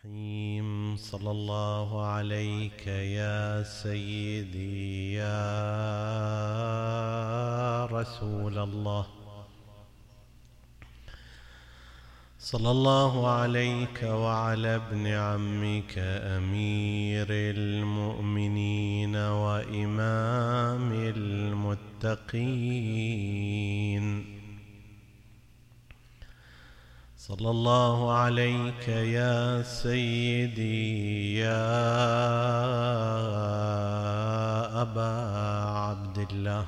الرحيم. صلى الله عليك يا سيدي يا رسول الله، صلى الله عليك وعلى ابن عمك أمير المؤمنين وإمام المتقين، صلى الله عليك يا سيدي يا أبا عبد الله.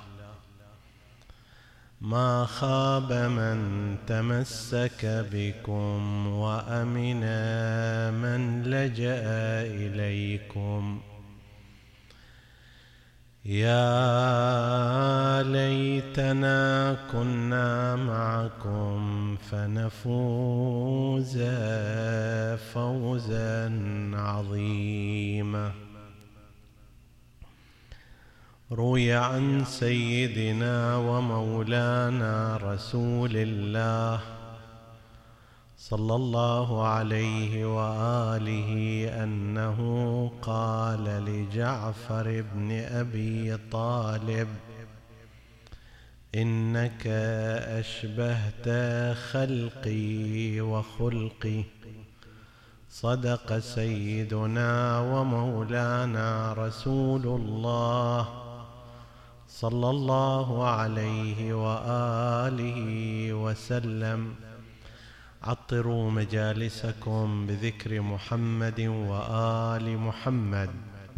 ما خاب من تمسك بكم وأمن من لجأ إليكم. يا ليتنا كنا معكم فنفوز فوزا عظيما. روي عن سيدنا ومولانا رسول الله صلى الله عليه وآله أنه قال لجعفر بن أبي طالب: إنك أشبهت خلقي وخلقي. صدق سيدنا ومولانا رسول الله صلى الله عليه وآله وسلم. عطروا مجالسكم بذكر محمد وآل محمد.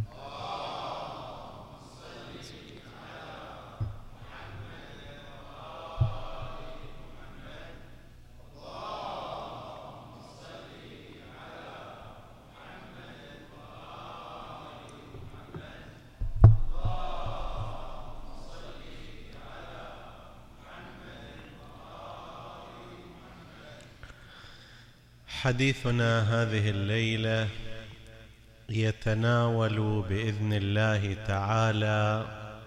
حديثنا هذه الليلة يتناول بإذن الله تعالى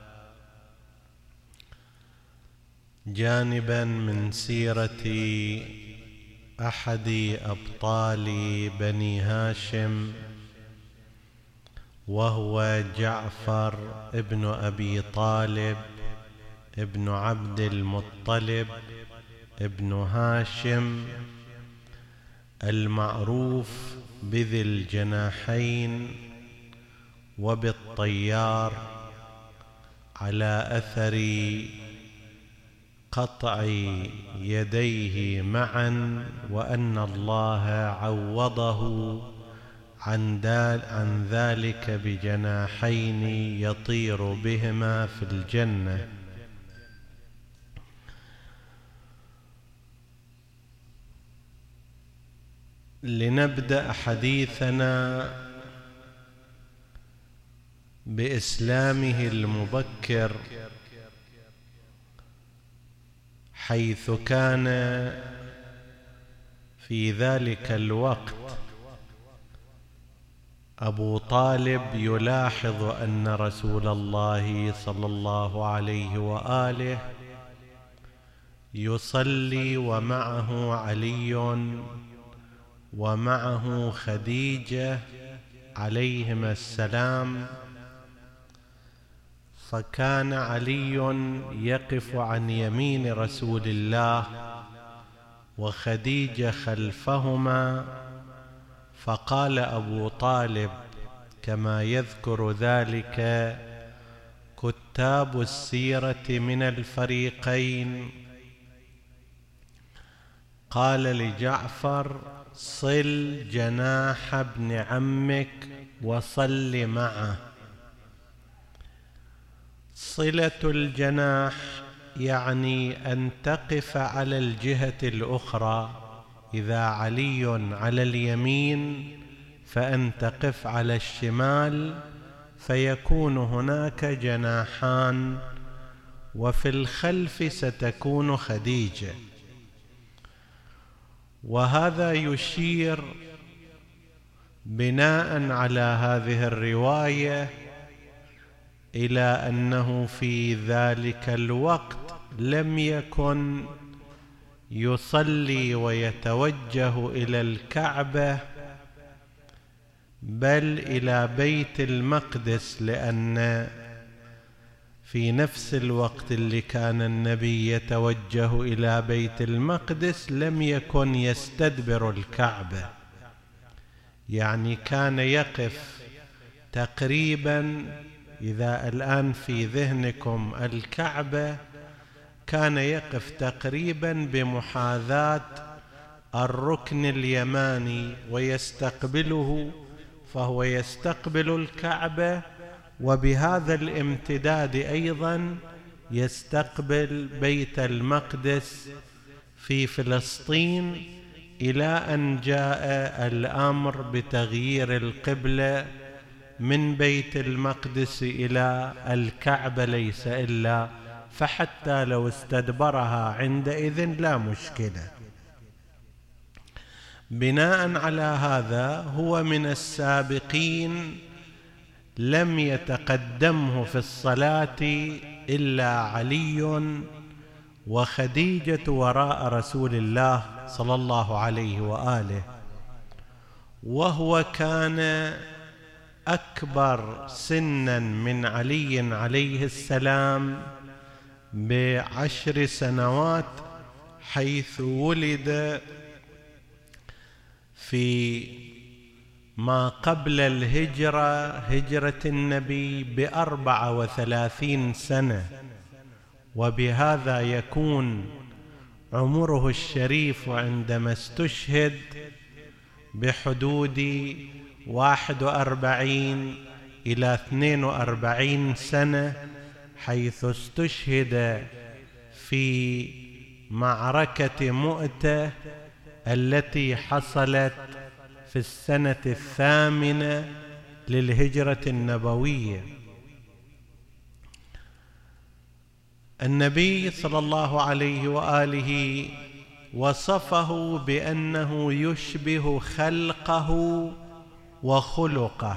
جانبا من سيرة أحد أبطال بني هاشم، وهو جعفر ابن أبي طالب ابن عبد المطلب ابن هاشم، المعروف بذي الجناحين وبالطيار، على أثر قطع يديه معا، وأن الله عوضه عن ذلك بجناحين يطير بهما في الجنة. لنبدأ حديثنا بإسلامه المبكر، حيث كان في ذلك الوقت أبو طالب يلاحظ أن رسول الله صلى الله عليه وآله يصلي ومعه علي ومعه خديجة عليهما السلام، فكان علي يقف عن يمين رسول الله وخديجة خلفهما. فقال أبو طالب كما يذكر ذلك كتاب السيرة من الفريقين، قال لجعفر: صل جناح ابن عمك وصل معه. صلة الجناح يعني أن تقف على الجهة الأخرى، إذا علي على اليمين فأن تقف على الشمال، فيكون هناك جناحان، وفي الخلف ستكون خديجة. وهذا يشير بناء على هذه الرواية إلى أنه في ذلك الوقت لم يكن يصلي ويتوجه إلى الكعبة بل إلى بيت المقدس، لأن في نفس الوقت اللي كان النبي يتوجه إلى بيت المقدس لم يكن يستدبر الكعبة، يعني كان يقف تقريبا، إذا الآن في ذهنكم الكعبة، كان يقف تقريبا بمحاذاة الركن اليماني ويستقبله، فهو يستقبل الكعبة، وبهذا الامتداد أيضا يستقبل بيت المقدس في فلسطين، إلى أن جاء الأمر بتغيير القبلة من بيت المقدس إلى الكعبة ليس إلا، فحتى لو استدبرها عندئذ لا مشكلة. بناء على هذا هو من السابقين، لم يتقدمه في الصلاة إلا علي وخديجة وراء رسول الله صلى الله عليه وآله، وهو كان أكبر سنا من علي عليه السلام ب10 سنوات، حيث ولد في ما قبل الهجرة، هجرة النبي ب34 سنة، وبهذا يكون عمره الشريف عندما استشهد بحدود 41 إلى 42 سنة، حيث استشهد في معركة مؤتة التي حصلت في السنة 8 للهجرة النبوية. النبي صلى الله عليه وآله وصفه بأنه يشبه خلقه وخلقه.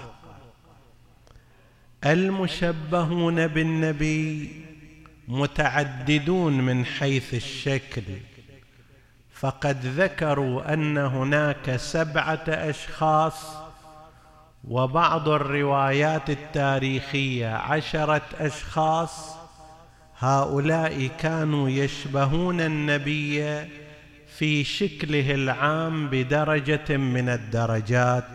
المشبهون بالنبي متعددون من حيث الشكل، فقد ذكروا أن هناك 7 أشخاص، وبعض الروايات التاريخية 10 أشخاص. هؤلاء كانوا يشبهون النبي في شكله العام بدرجة من الدرجات.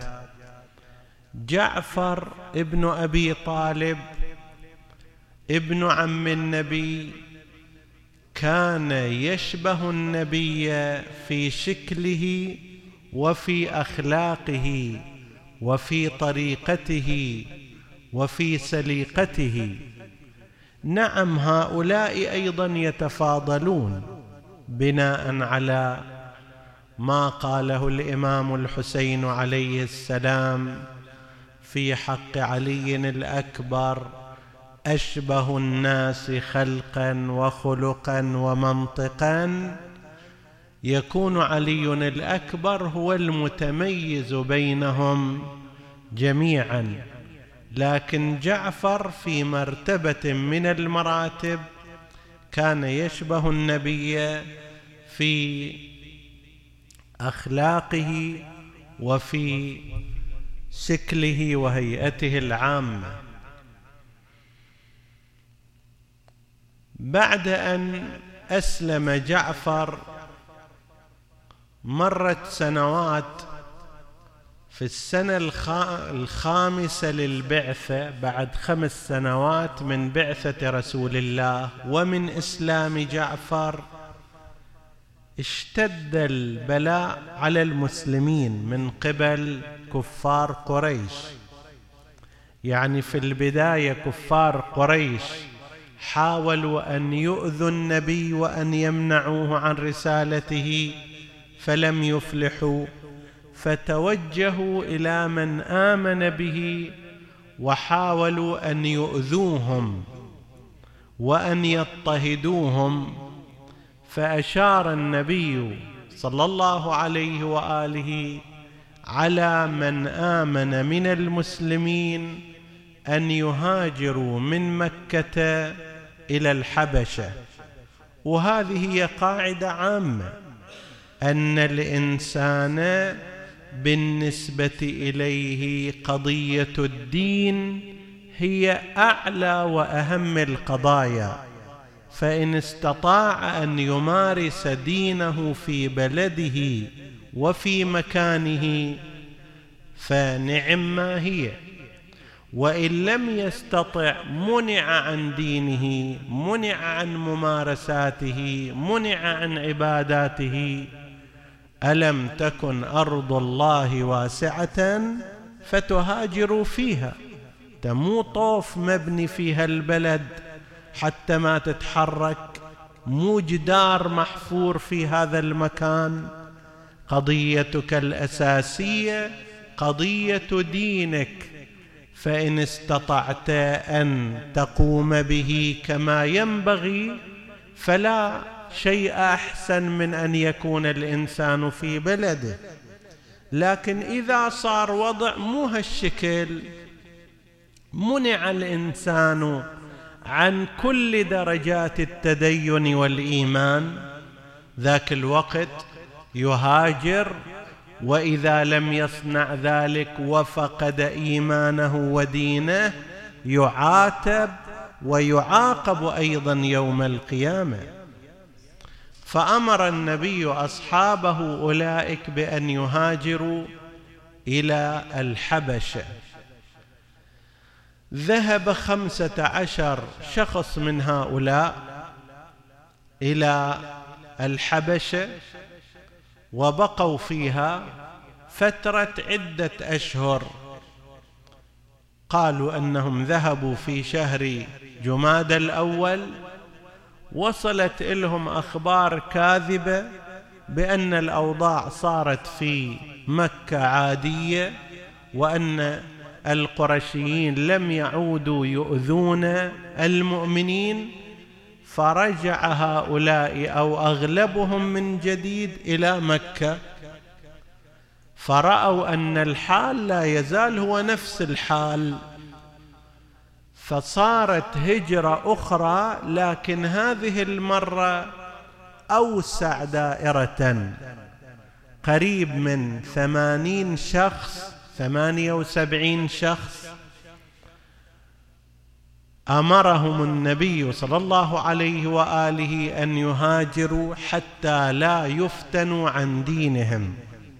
جعفر ابن أبي طالب ابن عم النبي كان يشبه النبي في شكله وفي أخلاقه وفي طريقته وفي سليقته. نعم، هؤلاء أيضا يتفاضلون بناء على ما قاله الإمام الحسين عليه السلام في حق علي الأكبر: أشبه الناس خلقا وخلقا ومنطقا. يكون علي الأكبر هو المتميز بينهم جميعا، لكن جعفر في مرتبة من المراتب كان يشبه النبي في أخلاقه وفي شكله وهيئته العامة. بعد أن أسلم جعفر مرت سنوات. في السنة 5 للبعثة، بعد 5 سنوات من بعثة رسول الله ومن إسلام جعفر، اشتد البلاء على المسلمين من قبل كفار قريش. يعني في البداية كفار قريش حاولوا أن يؤذوا النبي وأن يمنعوه عن رسالته فلم يفلحوا، فتوجهوا إلى من آمن به وحاولوا أن يؤذوهم وأن يضطهدوهم. فأشار النبي صلى الله عليه وآله على من آمن من المسلمين أن يهاجروا من مكة إلى الحبشة. وهذه هي قاعدة عامة، أن الإنسان بالنسبة إليه قضية الدين هي أعلى وأهم القضايا، فإن استطاع أن يمارس دينه في بلده وفي مكانه فنعم ما هي، وإن لم يستطع منع عن دينه، منع عن ممارساته، منع عن عباداته. ألم تكن أرض الله واسعة فتهاجروا فيها؟ مو طوف مبني فيها البلد حتى ما تتحرك، مو جدار محفور في هذا المكان. قضيتك الأساسية قضية دينك، فإن استطعت أن تقوم به كما ينبغي فلا شيء أحسن من أن يكون الإنسان في بلده. لكن إذا صار وضع مو هالشكل، منع الإنسان عن كل درجات التدين والإيمان، ذاك الوقت يهاجر، وإذا لم يصنع ذلك وفقد إيمانه ودينه يعاتب ويعاقب أيضا يوم القيامة. فأمر النبي أصحابه أولئك بأن يهاجروا إلى الحبشة. ذهب 15 شخص من هؤلاء إلى الحبشة، وبقوا فيها فترة عدة أشهر. قالوا أنهم ذهبوا في شهر جمادى الأول، وصلت إلهم أخبار كاذبة بأن الأوضاع صارت في مكة عادية، وأن القرشيين لم يعودوا يؤذون المؤمنين. فرجع هؤلاء أو أغلبهم من جديد إلى مكة، فرأوا أن الحال لا يزال هو نفس الحال، فصارت هجرة أخرى، لكن هذه المرة أوسع دائرة، قريب من 80 شخص 78 شخص. أمرهم النبي صلى الله عليه وآله أن يهاجروا حتى لا يفتنوا عن دينهم.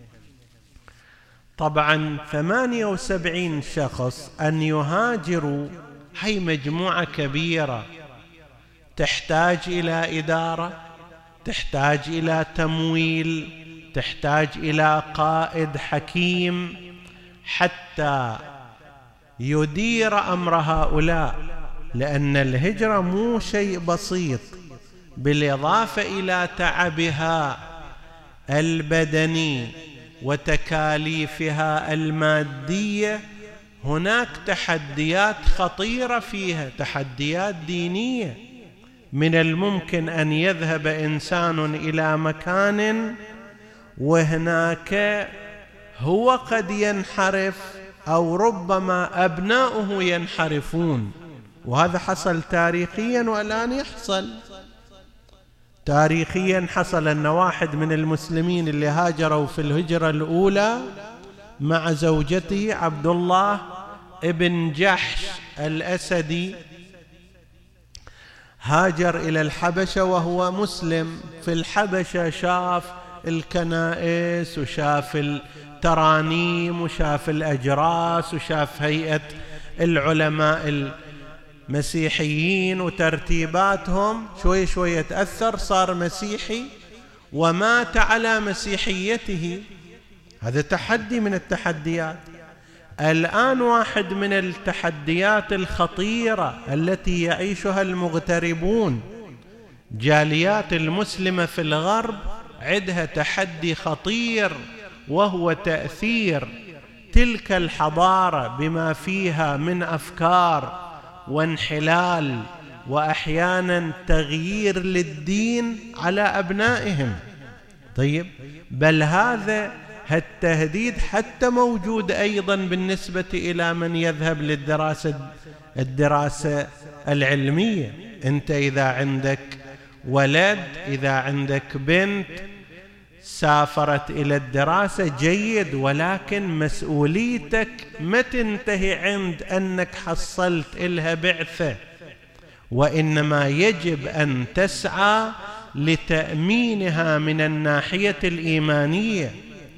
طبعا 78 شخص أن يهاجروا، هي مجموعة كبيرة تحتاج إلى إدارة، تحتاج إلى تمويل، تحتاج إلى قائد حكيم حتى يدير أمر هؤلاء، لأن الهجرة مو شيء بسيط، بالإضافة إلى تعبها البدني وتكاليفها المادية، هناك تحديات خطيرة فيها، تحديات دينية. من الممكن أن يذهب إنسان إلى مكان وهناك هو قد ينحرف، أو ربما أبناؤه ينحرفون، وهذا حصل تاريخيا والآن يحصل. تاريخيا حصل أن واحد من المسلمين اللي هاجروا في الهجرة الأولى مع زوجته عبد الله ابن جحش الأسدي، هاجر إلى الحبشة وهو مسلم. في الحبشة شاف الكنائس وشاف الترانيم وشاف الأجراس وشاف هيئة العلماء المسيحيين وترتيباتهم، شوي شوي تأثر، صار مسيحي ومات على مسيحيته. هذا تحدي من التحديات. الآن واحد من التحديات الخطيرة التي يعيشها المغتربون، جاليات المسلمة في الغرب عندها تحدي خطير، وهو تأثير تلك الحضارة بما فيها من أفكار وانحلال وأحيانا تغيير للدين على أبنائهم. طيب، بل هذا التهديد حتى موجود أيضا بالنسبة إلى من يذهب للدراسة العلمية. أنت إذا عندك ولد، إذا عندك بنت، سافرت إلى الدراسة جيد، ولكن مسؤوليتك ما تنتهي عند أنك حصلت إلها بعثة، وإنما يجب أن تسعى لتأمينها من الناحية الإيمانية.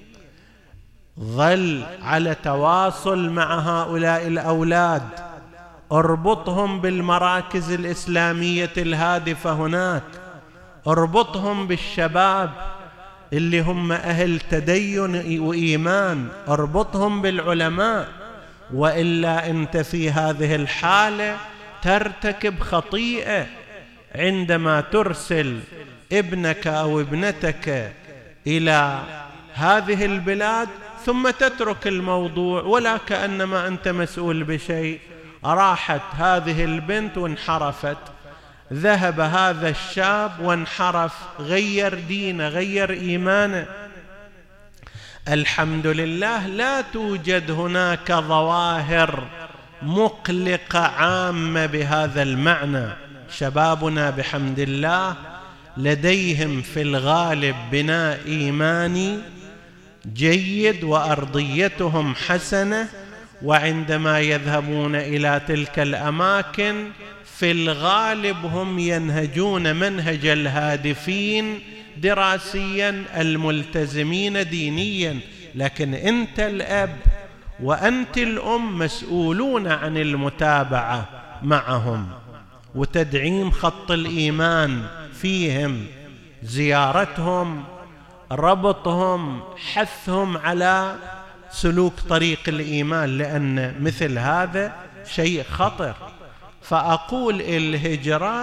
ظل على تواصل مع هؤلاء الأولاد، اربطهم بالمراكز الإسلامية الهادفة هناك، اربطهم بالشباب اللي هم أهل تدين وإيمان، اربطهم بالعلماء، وإلا أنت في هذه الحالة ترتكب خطيئة عندما ترسل ابنك أو ابنتك إلى هذه البلاد ثم تترك الموضوع ولا كأنما أنت مسؤول بشيء. راحت هذه البنت وانحرفت، ذهب هذا الشاب وانحرف، غير دينه، غير إيمانه. الحمد لله لا توجد هناك ظواهر مقلقة عامة بهذا المعنى. شبابنا بحمد الله لديهم في الغالب بناء إيماني جيد وأرضيتهم حسنة، وعندما يذهبون إلى تلك الأماكن في الغالب هم ينهجون منهج الهادفين دراسيا الملتزمين دينيا. لكن أنت الأب وأنت الأم مسؤولون عن المتابعة معهم وتدعيم خط الإيمان فيهم، زيارتهم، ربطهم، حثهم على سلوك طريق الإيمان، لأن مثل هذا شيء خطر. فأقول الهجرة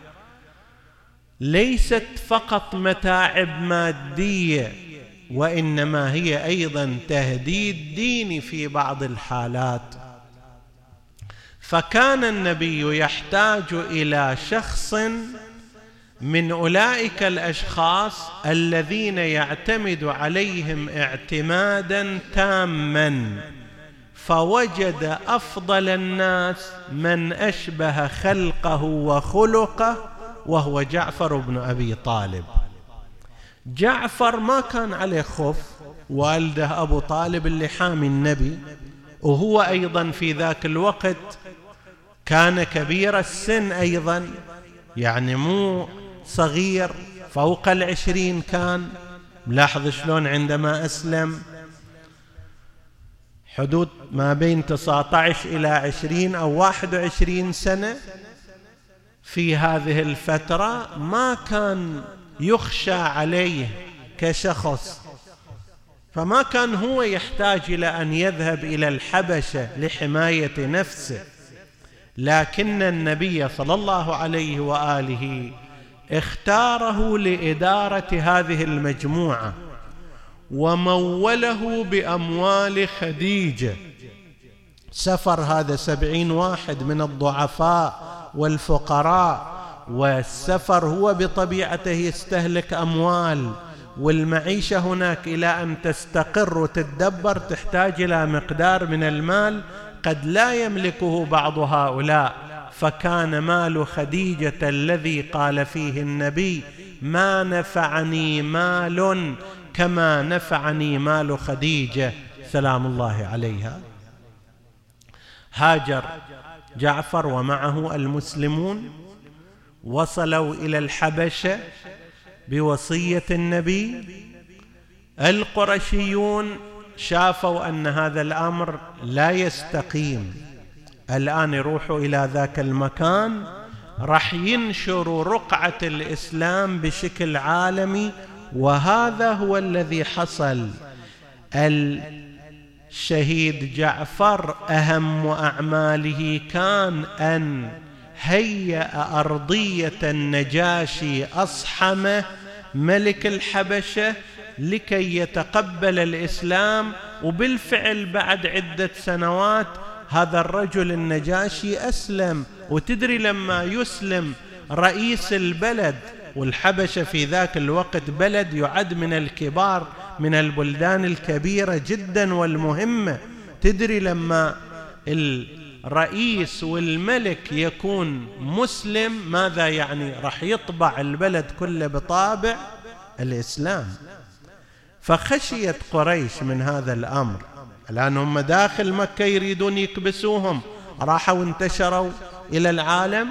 ليست فقط متاعب مادية، وإنما هي أيضا تهديد ديني في بعض الحالات. فكان النبي يحتاج إلى شخص من أولئك الأشخاص الذين يعتمد عليهم اعتمادا تاما، فوجد أفضل الناس من أشبه خلقه وخلقه، وهو جعفر بن أبي طالب. جعفر ما كان عليه خوف، والده أبو طالب اللي حامي النبي، وهو أيضا في ذاك الوقت كان كبير السن أيضا، يعني مو صغير، فوق 20 كان. ملاحظ شلون عندما أسلم حدود ما بين 19 إلى 20 أو 21 سنة. في هذه الفترة ما كان يخشى عليه كشخص، فما كان هو يحتاج إلى أن يذهب إلى الحبشة لحماية نفسه، لكن النبي صلى الله عليه وآله اختاره لإدارة هذه المجموعة، وموله بأموال خديجة. سفر هذا 70 واحد من الضعفاء والفقراء، والسفر هو بطبيعته يستهلك أموال، والمعيشة هناك إلى أن تستقر وتتدبر تحتاج إلى مقدار من المال قد لا يملكه بعض هؤلاء. فكان مال خديجة الذي قال فيه النبي: ما نفعني مال كما نفعني مال خديجة سلام الله عليها. هاجر جعفر ومعه المسلمون، وصلوا إلى الحبشة بوصية النبي. القرشيون شافوا أن هذا الأمر لا يستقيم، الآن يروحوا إلى ذاك المكان راح ينشروا رقعة الإسلام بشكل عالمي، وهذا هو الذي حصل. الشهيد جعفر أهم أعماله كان أن هيأ أرضية النجاشي أصحمه ملك الحبشة لكي يتقبل الإسلام. وبالفعل بعد عدة سنوات هذا الرجل النجاشي أسلم. وتدري لما يسلم رئيس البلد، والحبشة في ذاك الوقت بلد يعد من الكبار، من البلدان الكبيرة جدا والمهمة، تدري لما الرئيس والملك يكون مسلم ماذا يعني؟ راح يطبع البلد كله بطابع الإسلام. فخشيت قريش من هذا الأمر، لأنهم داخل مكة يريدون يكبسوهم، راحوا انتشروا إلى العالم.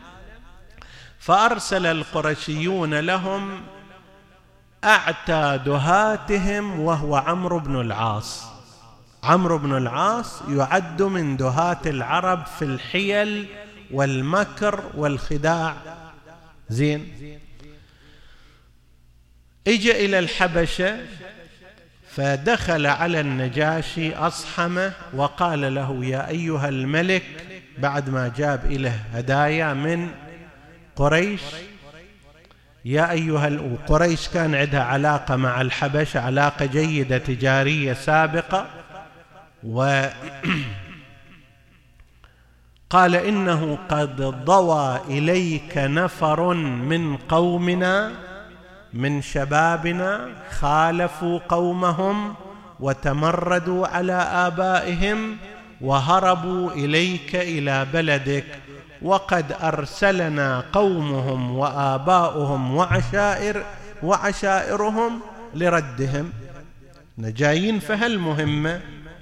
فأرسل القرشيون لهم أعتى دهاتهم وهو عمرو بن العاص. عمرو بن العاص يعد من دهاة العرب في الحيل والمكر والخداع. زين، اجى إلى الحبشة فدخل على النجاشي أصحمه وقال له: يا أيها الملك، بعد ما جاب إليه هدايا من قريش، يا أيها قريش كان عندها علاقة مع الحبشة، علاقة جيدة تجارية سابقة، وقال: إنه قد ضوى إليك نفر من قومنا من شبابنا خالفوا قومهم وتمردوا على آبائهم وهربوا إليك إلى بلدك، وقد أرسلنا قومهم وآباؤهم وعشائرهم لردهم. نجايين فهالمهمة.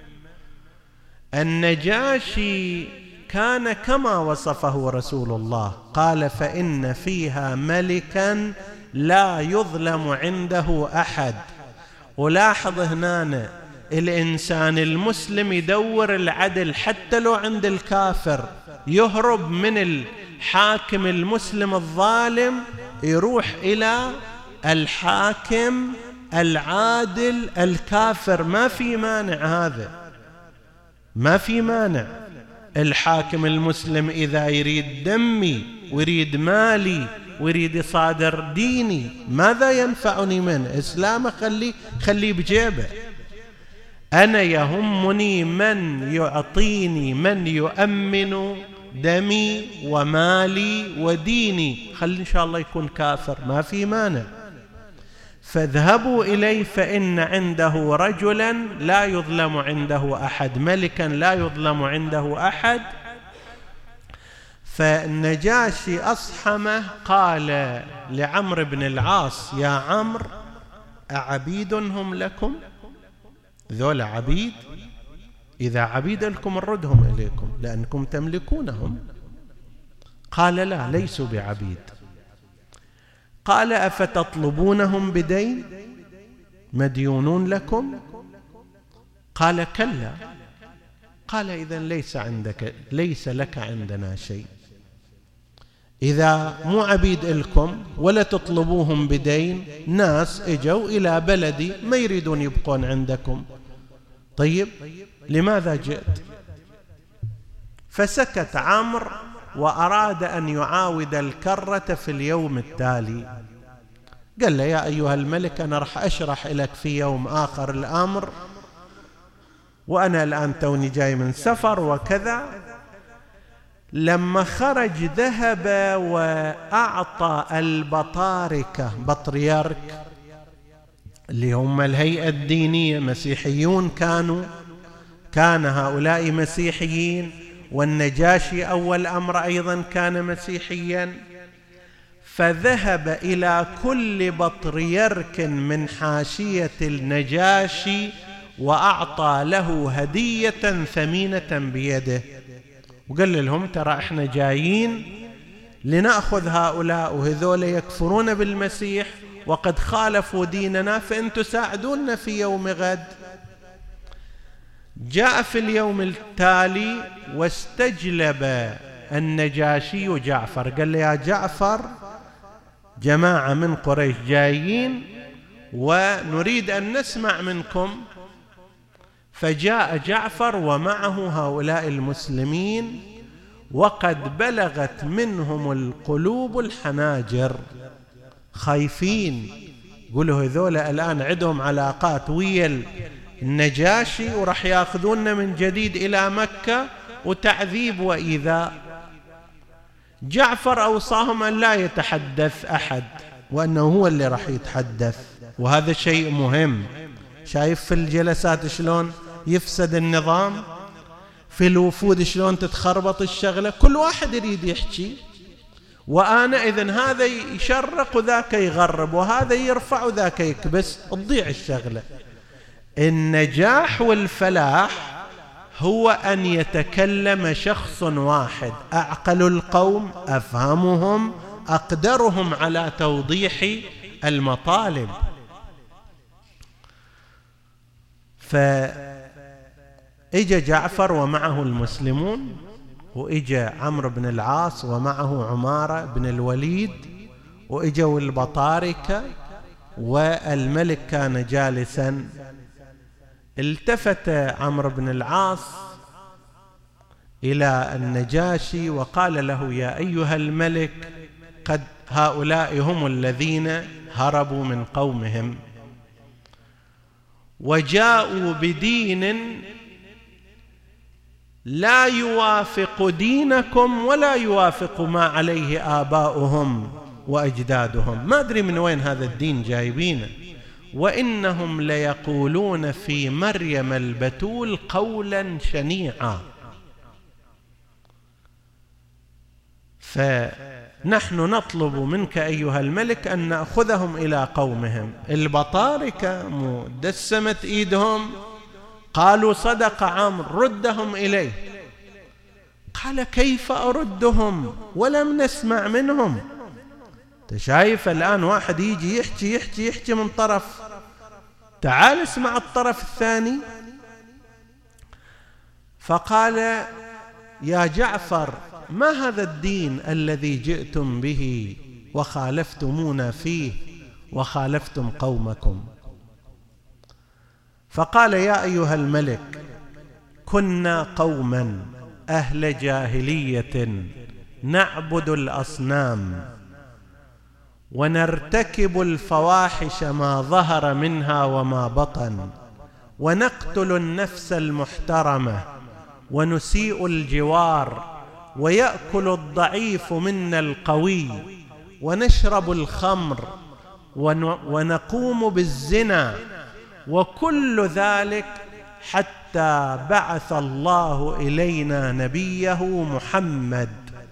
النجاشي كان كما وصفه رسول الله، قال: فإن فيها ملكا لا يظلم عنده أحد. ولاحظ هنا الإنسان المسلم يدور العدل حتى لو عند الكافر، يهرب من الحاكم المسلم الظالم يروح إلى الحاكم العادل الكافر. ما في مانع، هذا ما في مانع. الحاكم المسلم إذا يريد دمي ويريد مالي ويريد يصادر ديني، ماذا ينفعني من إسلام؟ خليه بجيبه. أنا يهمني من يعطيني، من يؤمن دمي ومالي وديني، خلي إن شاء الله يكون كافر، ما في مانع. فاذهبوا إليه فإن عنده رجلا لا يظلم عنده أحد، ملكا لا يظلم عنده أحد. فالنجاشي أصحمه قال لعمرو بن العاص: يا عمرو، أعبيد هم لكم؟ ذول عبيد؟ إذا عبيد لكم نردهم إليكم لأنكم تملكونهم. قال: لا، ليسوا بعبيد. قال: أفتطلبونهم بدين؟ مديونون لكم؟ قال: كلا. قال: إذن ليس لك عندنا شيء. إذا مو عبيد لكم ولا تطلبوهم بدين، ناس اجوا إلى بلدي ما يريدون يبقون عندكم، طيب لماذا جئت؟ فسكت عمرو وأراد أن يعاود الكرة في اليوم التالي. قال له: يا أيها الملك، أنا راح أشرح لك في يوم آخر الأمر، وأنا الآن توني جاي من سفر وكذا. لما خرج ذهب وأعطى البطاركة، بطريرك اللي هم الهيئة الدينية، مسيحيون كان هؤلاء مسيحيين، والنجاشي أول أمر أيضا كان مسيحيا. فذهب إلى كل بطريرك من حاشية النجاشي وأعطى له هدية ثمينة بيده، وقال لهم: ترى احنا جايين لنأخذ هؤلاء، وهذول يكفرون بالمسيح وقد خالفوا ديننا، فأنتم ساعدونا في يوم غد. جاء في اليوم التالي واستجلب النجاشي جعفر، قال له: يا جعفر، جماعة من قريش جايين ونريد أن نسمع منكم. فجاء جعفر ومعه هؤلاء المسلمين، وقد بلغت منهم القلوب الحناجر، خايفين، قولوا هذول الآن عندهم علاقات ويا النجاشي ورح يأخذوننا من جديد إلى مكة، وتعذيب وإيذاء. جعفر أوصاهم أن لا يتحدث أحد، وأنه هو اللي رح يتحدث، وهذا شيء مهم. شايف في الجلسات شلون يفسد النظام، في الوفود شلون تتخربط الشغلة، كل واحد يريد يحكي، وآنئذ هذا يشرق وذاك يغرب، وهذا يرفع وذاك يكبس، تضيع الشغلة. النجاح والفلاح هو أن يتكلم شخص واحد، أعقل القوم، أفهمهم، أقدرهم على توضيح المطالب. فإجا جعفر ومعه المسلمون، وإجا عمرو بن العاص ومعه عمارة بن الوليد، وإجوا البطاركة، والملك كان جالسا. التفت عمرو بن العاص إلى النجاشي وقال له: يا أيها الملك، قد هؤلاء هم الذين هربوا من قومهم وجاءوا بدين لا يوافق دينكم ولا يوافق ما عليه آباؤهم وأجدادهم، ما أدري من وين هذا الدين جايبينه، وإنهم ليقولون في مريم البتول قولا شنيعا. فنحن نطلب منك أيها الملك أن نأخذهم إلى قومهم. البطاركة دسمت إيدهم، قالوا: صدق عمرو، ردهم إليه. قال: كيف أردهم ولم نسمع منهم؟ شايف الآن واحد يجي يحكي من طرف، تعال اسمع الطرف الثاني. فقال: يا جعفر، ما هذا الدين الذي جئتم به وخالفتمونا فيه وخالفتم قومكم؟ فقال: يا أيها الملك، كنا قوما أهل جاهلية نعبد الأصنام ونرتكب الفواحش ما ظهر منها وما بطن، ونقتل النفس المحترمة، ونسيء الجوار، ويأكل الضعيف منا القوي، ونشرب الخمر، ونقوم بالزنا، وكل ذلك حتى بعث الله إلينا نبيه محمد.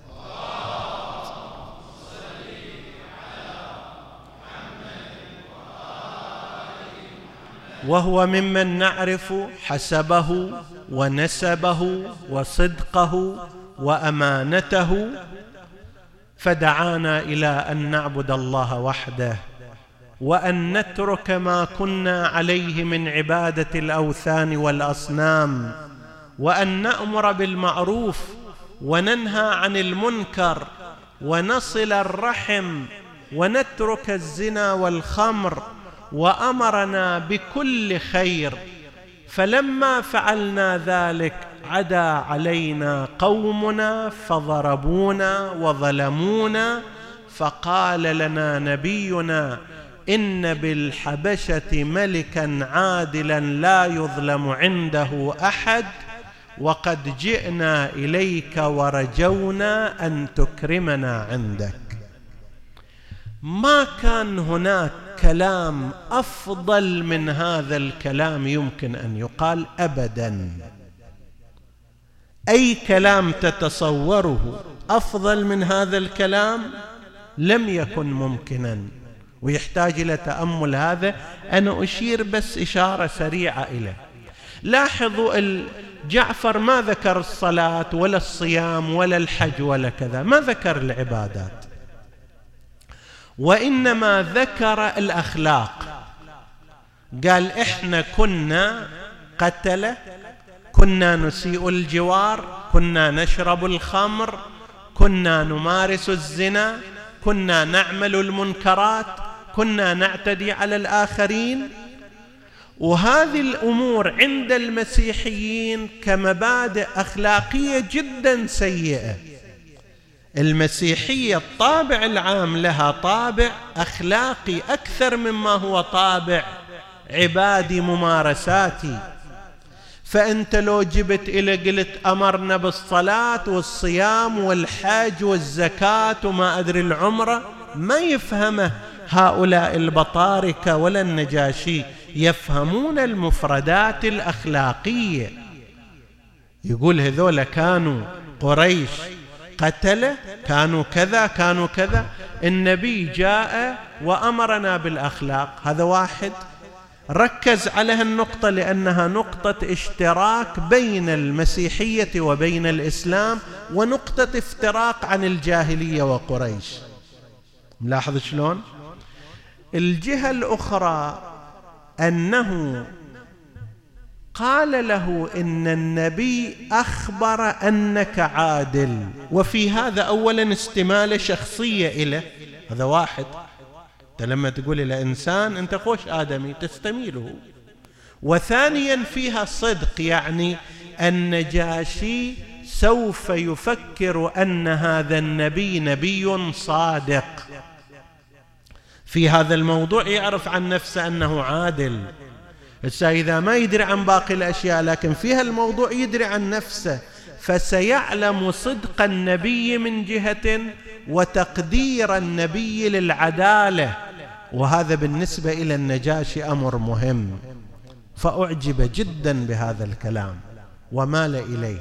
وهو ممن نعرف حسبه ونسبه وصدقه وأمانته، فدعانا إلى أن نعبد الله وحده، وأن نترك ما كنا عليه من عبادة الأوثان والأصنام، وأن نأمر بالمعروف وننهى عن المنكر، ونصل الرحم، ونترك الزنا والخمر، وأمرنا بكل خير. فلما فعلنا ذلك عدا علينا قومنا فضربونا وظلمونا، فقال لنا نبينا: إن بالحبشة ملكا عادلا لا يظلم عنده أحد، وقد جئنا إليك ورجونا أن تكرمنا عندك. ما كان هناك كلام أفضل من هذا الكلام يمكن أن يقال أبدا. أي كلام تتصوره أفضل من هذا الكلام لم يكن ممكنا، ويحتاج إلى تأمل. هذا أنا أشير بس إشارة سريعة إليه. لاحظوا جعفر ما ذكر الصلاة ولا الصيام ولا الحج ولا كذا، ما ذكر العبادات، وإنما ذكر الأخلاق. قال: إحنا كنا قتلة، كنا نسيء الجوار، كنا نشرب الخمر، كنا نمارس الزنا، كنا نعمل المنكرات، كنا نعتدي على الآخرين. وهذه الأمور عند المسيحيين كمبادئ أخلاقية جدا سيئة. المسيحية الطابع العام لها طابع أخلاقي أكثر مما هو طابع عبادي ممارساتي. فأنت لو جبت إلى قلت أمرنا بالصلاة والصيام والحج والزكاة وما أدري العمرة، ما يفهمه هؤلاء البطاركة ولا النجاشي، يفهمون المفردات الأخلاقية. يقول هذول كانوا قريش قتله، كانوا كذا كانوا كذا. النبي جاء وأمرنا بالأخلاق. هذا واحد ركز على هالنقطة لأنها نقطة اشتراك بين المسيحية وبين الإسلام، ونقطة افتراق عن الجاهلية وقريش. ملاحظ شلون؟ الجهة الأخرى أنه قال له إن النبي أخبر أنك عادل، وفي هذا أولا استمالة شخصية إله. هذا واحد. أنت لما تقول إلى إنسان أنت خوش آدمي تستميله. وثانيا فيها صدق، يعني النجاشي سوف يفكر أن هذا النبي نبي صادق في هذا الموضوع، يعرف عن نفسه أنه عادل. إذا ما يدري عن باقي الأشياء لكن فيها الموضوع يدري عن نفسه، فسيعلم صدق النبي من جهة وتقدير النبي للعدالة، وهذا بالنسبة إلى النجاشي أمر مهم. فأعجب جدا بهذا الكلام ومال إليه.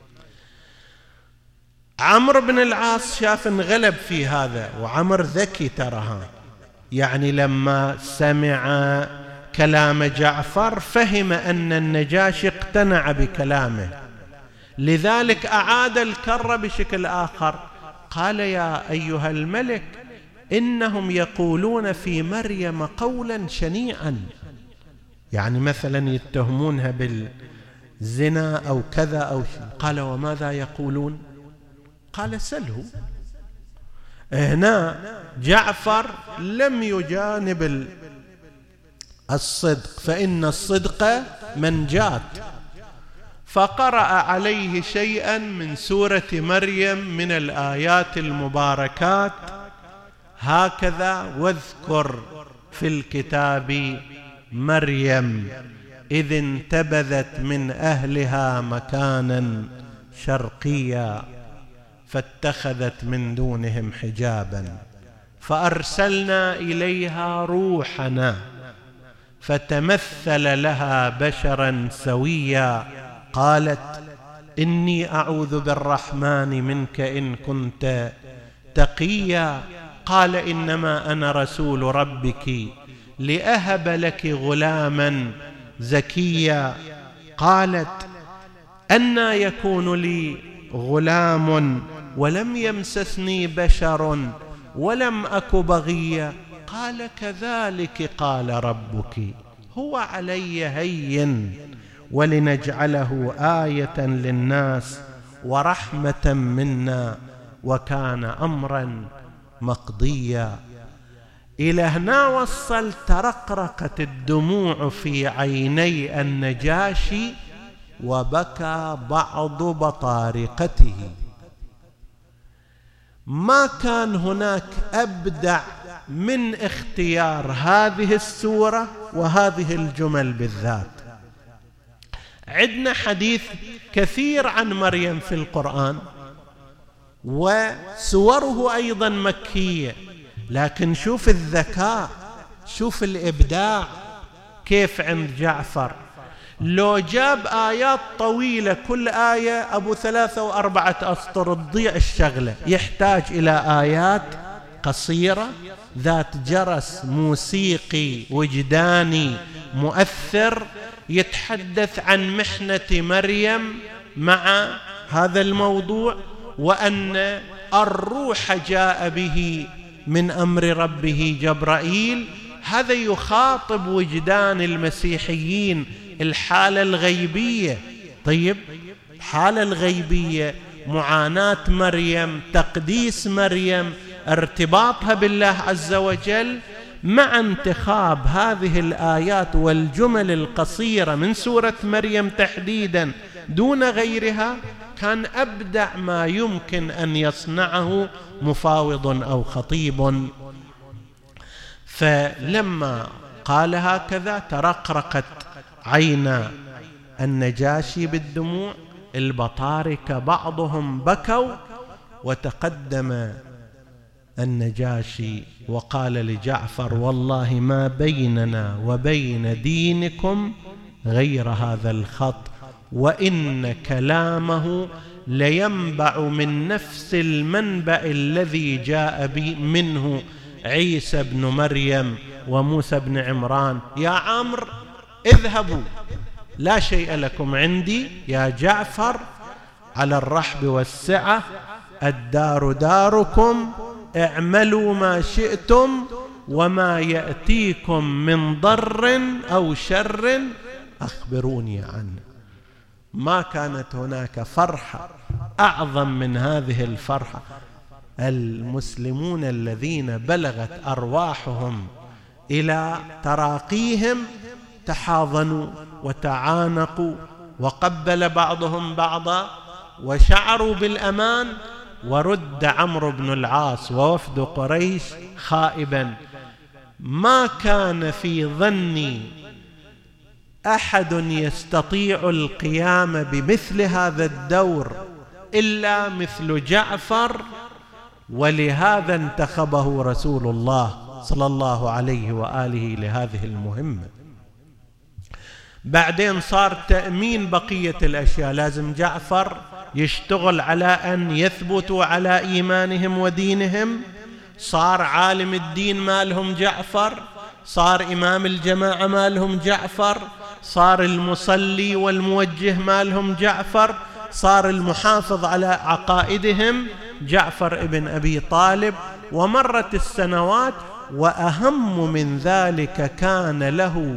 عمرو بن العاص شاف انغلب في هذا، وعمر ذكي ترها، يعني لما سمع كلام جعفر فهم أن النجاشي اقتنع بكلامه، لذلك أعاد الكرة بشكل آخر. قال يا أيها الملك إنهم يقولون في مريم قولا شنيعا، يعني مثلا يتهمونها بالزنا أو كذا أو شيء. قال وماذا يقولون؟ قال سله. هنا جعفر لم يجانب الصدق، فإن الصدق منجاة، فقرأ عليه شيئا من سورة مريم من الآيات المباركات هكذا: واذكر في الكتاب مريم إذ انتبذت من أهلها مكانا شرقيا فاتخذت من دونهم حجابا فأرسلنا إليها روحنا فتمثل لها بشرا سويا قالت إني أعوذ بالرحمن منك إن كنت تقيا قال إنما أنا رسول ربك لأهب لك غلاما زكيا قالت أنى يكون لي غلام ولم يمسسني بشر ولم أك بغيا قال كذلك قال ربك هو علي هين ولنجعله آية للناس ورحمة منا وكان أمرا مقضيا. إلى هنا وصل ترقرقت الدموع في عيني النجاشي وبكى بعض بطارقته. ما كان هناك أبدع من اختيار هذه السورة وهذه الجمل بالذات. عندنا حديث كثير عن مريم في القرآن وسوره أيضا مكية، لكن شوف الذكاء، شوف الإبداع كيف عند جعفر. لو جاب آيات طويلة كل آية أبو 3 و4 أسطر تضيع الشغلة، يحتاج إلى آيات قصيرة ذات جرس موسيقي وجداني مؤثر يتحدث عن محنة مريم مع هذا الموضوع، وأن الروح جاء به من أمر ربه جبرائيل. هذا يخاطب وجدان المسيحيين، الحالة الغيبية. طيب الحالة الغيبية، معاناة مريم، تقديس مريم، ارتباطها بالله عز وجل، مع انتخاب هذه الآيات والجمل القصيرة من سورة مريم تحديدا دون غيرها، كان أبدع ما يمكن أن يصنعه مفاوض أو خطيب. فلما قال هكذا ترقرقت عين النجاشي بالدموع، البطاركة بعضهم بكوا، وتقدم النجاشي وقال لجعفر والله ما بيننا وبين دينكم غير هذا الخط، وإن كلامه لينبع من نفس المنبع الذي جاء منه عيسى بن مريم وموسى بن عمران. يا عمرو اذهبوا، لا شيء لكم عندي. يا جعفر على الرحب والسعة، الدار داركم، اعملوا ما شئتم، وما يأتيكم من ضر أو شر أخبروني عنه. ما كانت هناك فرحة أعظم من هذه الفرحة. المسلمون الذين بلغت أرواحهم إلى تراقيهم تحاضنوا وتعانقوا وقبل بعضهم بعضا وشعروا بالأمان، ورد عمرو بن العاص ووفد قريش خائبا. ما كان في ظني أحد يستطيع القيام بمثل هذا الدور إلا مثل جعفر، ولهذا انتخبه رسول الله صلى الله عليه وآله لهذه المهمة. بعدين صار تأمين بقية الأشياء، لازم جعفر يشتغل على أن يثبتوا على إيمانهم ودينهم. صار عالم الدين مالهم جعفر، صار إمام الجماعة مالهم جعفر، صار المصلي والموجه مالهم جعفر، صار المحافظ على عقائدهم جعفر ابن أبي طالب. ومرت السنوات، وأهم من ذلك كان له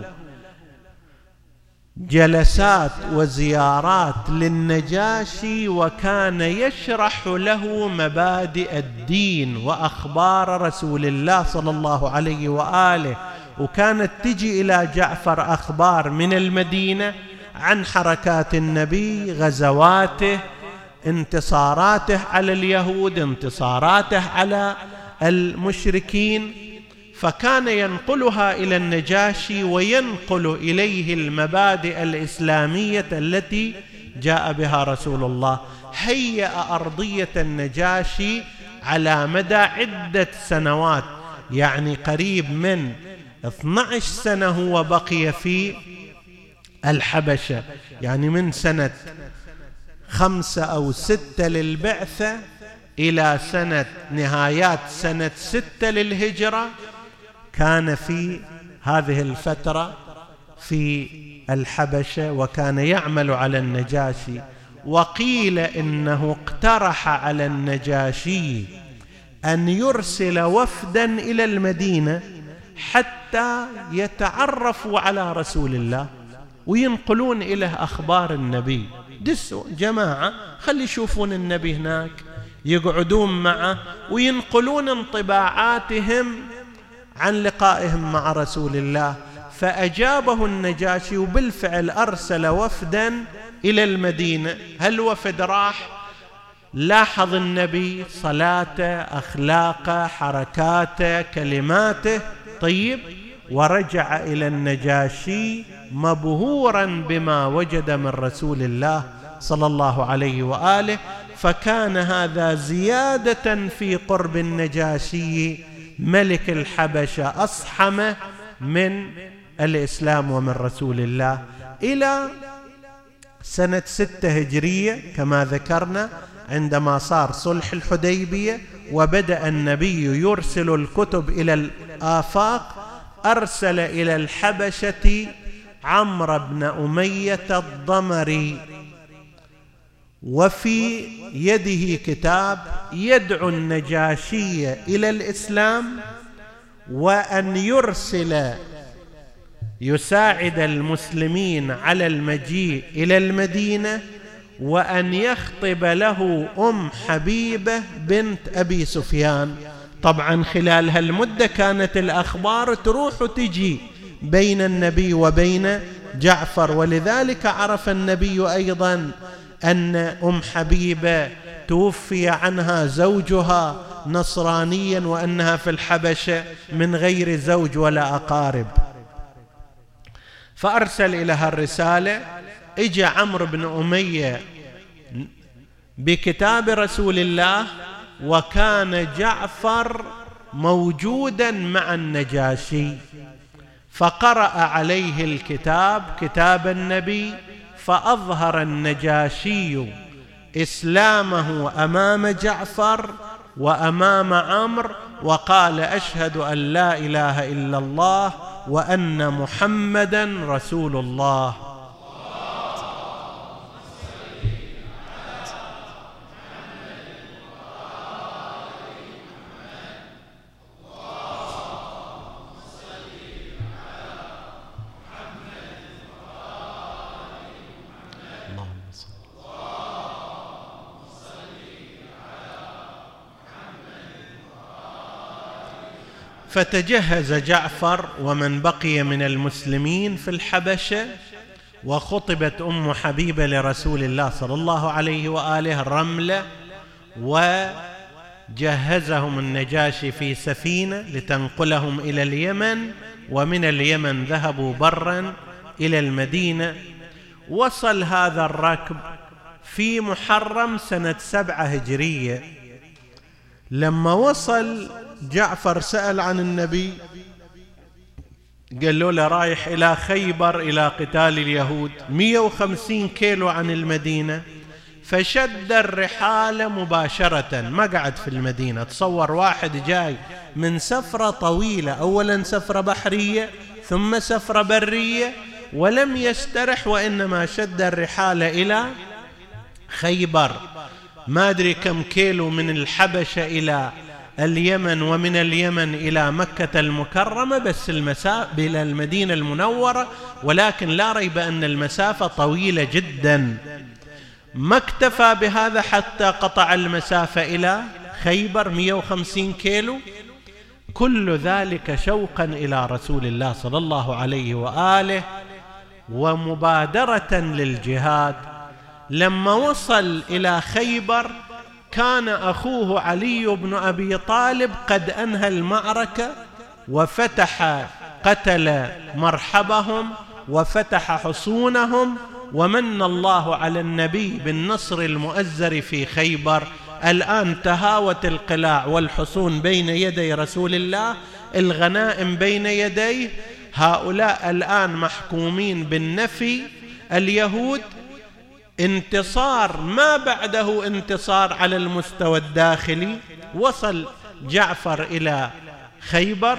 جلسات وزيارات للنجاشي، وكان يشرح له مبادئ الدين وأخبار رسول الله صلى الله عليه وآله. وكانت تجي إلى جعفر أخبار من المدينة عن حركات النبي، غزواته، انتصاراته على اليهود، انتصاراته على المشركين. فكان ينقلها إلى النجاشي وينقل إليه المبادئ الإسلامية التي جاء بها رسول الله. هيأ أرضية النجاشي على مدى عدة سنوات، يعني قريب من 12 سنة هو بقي في الحبشة، يعني من سنة 5 أو 6 للبعثة إلى نهايات سنة 6 للهجرة. كان في هذه الفترة في الحبشة، وكان يعمل على النجاشي. وقيل إنه اقترح على النجاشي أن يرسل وفدا إلى المدينة حتى يتعرفوا على رسول الله وينقلون إليه أخبار النبي. دسوا جماعة خلي يشوفون النبي هناك، يقعدون معه وينقلون انطباعاتهم عن لقائهم مع رسول الله. فأجابه النجاشي، وبالفعل أرسل وفدا إلى المدينة. هالوفد راح، لاحظ النبي صلاته، أخلاقه، حركاته، كلماته، طيب، ورجع إلى النجاشي مبهورا بما وجد من رسول الله صلى الله عليه وآله. فكان هذا زيادة في قرب النجاشي ملك الحبشة أصحمه من الإسلام ومن رسول الله. إلى سنة 6 هجرية كما ذكرنا، عندما صار صلح الحديبية وبدأ النبي يرسل الكتب إلى الآفاق، أرسل إلى الحبشة عمرو بن أمية الضمري، وفي يده كتاب يدعو النجاشي إلى الإسلام، وأن يرسل يساعد المسلمين على المجيء إلى المدينة، وأن يخطب له حبيبة بنت أبي سفيان. طبعا خلال هالمدة كانت الأخبار تروح وتجي بين النبي وبين جعفر، ولذلك عرف النبي أيضا أن حبيبة توفي عنها زوجها نصرانيا، وأنها في الحبشة من غير زوج ولا أقارب. فأرسل إليها الرسالة. اجى عمرو بن أمية بكتاب رسول الله، وكان جعفر موجودا مع النجاشي، فقرأ عليه الكتاب، كتاب النبي، فأظهر النجاشي إسلامه أمام جعفر وأمام عمرو، وقال أشهد أن لا إله إلا الله وأن محمدا رسول الله. فتجهز جعفر ومن بقي من المسلمين في الحبشة، وخطبت أم حبيبة لرسول الله صلى الله عليه وآله الرملة، وجهزهم النجاشي في سفينة لتنقلهم إلى اليمن، ومن اليمن ذهبوا برا إلى المدينة. وصل هذا الركب في محرم سنة 7 هجرية. لما وصل جعفر سأل عن النبي، قال له رايح إلى خيبر إلى قتال اليهود، 150 كيلو عن المدينة. فشد الرحال مباشرة، ما قعد في المدينة. تصور واحد جاي من سفرة طويلة، أولا سفرة بحرية ثم سفرة برية، ولم يسترح، وإنما شد الرحال إلى خيبر. ما أدري كم كيلو من الحبشة إلى اليمن، ومن اليمن إلى مكة المكرمة، بس المسافة إلى المدينة المنورة، ولكن لا ريب أن المسافة طويلة جدا. ما اكتفى بهذا حتى قطع المسافة إلى خيبر 150 كيلو. كل ذلك شوقا إلى رسول الله صلى الله عليه وآله ومبادرة للجهاد. لما وصل إلى خيبر كان أخوه علي بن أبي طالب قد أنهى المعركة وفتح، قتل مرحبهم وفتح حصونهم، ومن الله على النبي بالنصر المؤزر في خيبر. الآن تهاوت القلاع والحصون بين يدي رسول الله، الغنائم بين يديه. هؤلاء الآن محكومين بالنفي، اليهود انتصار ما بعده انتصار على المستوى الداخلي. وصل جعفر إلى خيبر،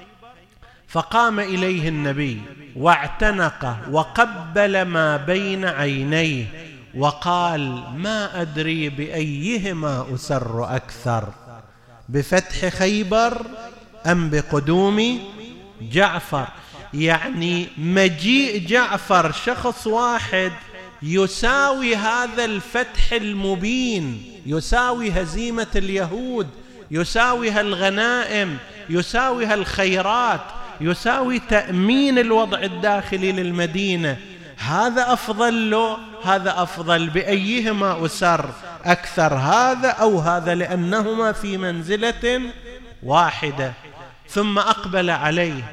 فقام إليه النبي واعتنقه وقبل ما بين عينيه وقال: ما أدري بأيهما أسر أكثر، بفتح خيبر أم بقدوم جعفر؟ يعني مجيء جعفر شخص واحد يساوي هذا الفتح المبين، يساوي هزيمة اليهود، يساوي الغنائم، يساوي الخيرات، يساوي تأمين الوضع الداخلي للمدينة. هذا أفضل له، هذا أفضل. بأيهما أسر أكثر، هذا أو هذا؟ لأنهما في منزلة واحدة. ثم أقبل عليه،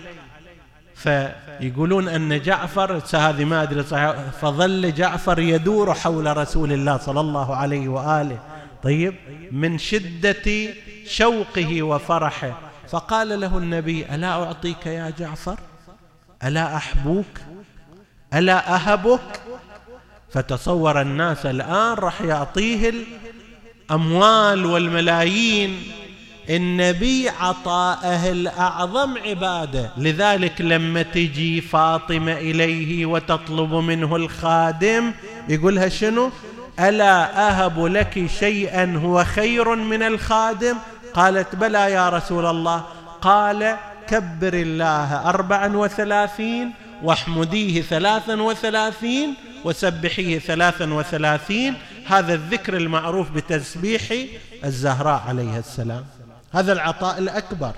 فيقولون أن جعفر، هذه ما أدري صحيح، فظل جعفر يدور حول رسول الله صلى الله عليه وآله، طيب، من شدة شوقه وفرحه. فقال له النبي: ألا أعطيك يا جعفر؟ ألا أحبوك؟ ألا أهبك؟ فتصور الناس الآن رح يعطيه الأموال والملايين. النبي عطاءه الأعظم عبادة. لذلك لما تجي فاطمة إليه وتطلب منه الخادم يقولها شنو؟ ألا أهب لك شيئا هو خير من الخادم؟ قالت: بلى يا رسول الله. قال: كبر الله 34 واحمديه 33 وسبحيه 33. هذا الذكر المعروف بتسبيح الزهراء عليها السلام. هذا العطاء الأكبر.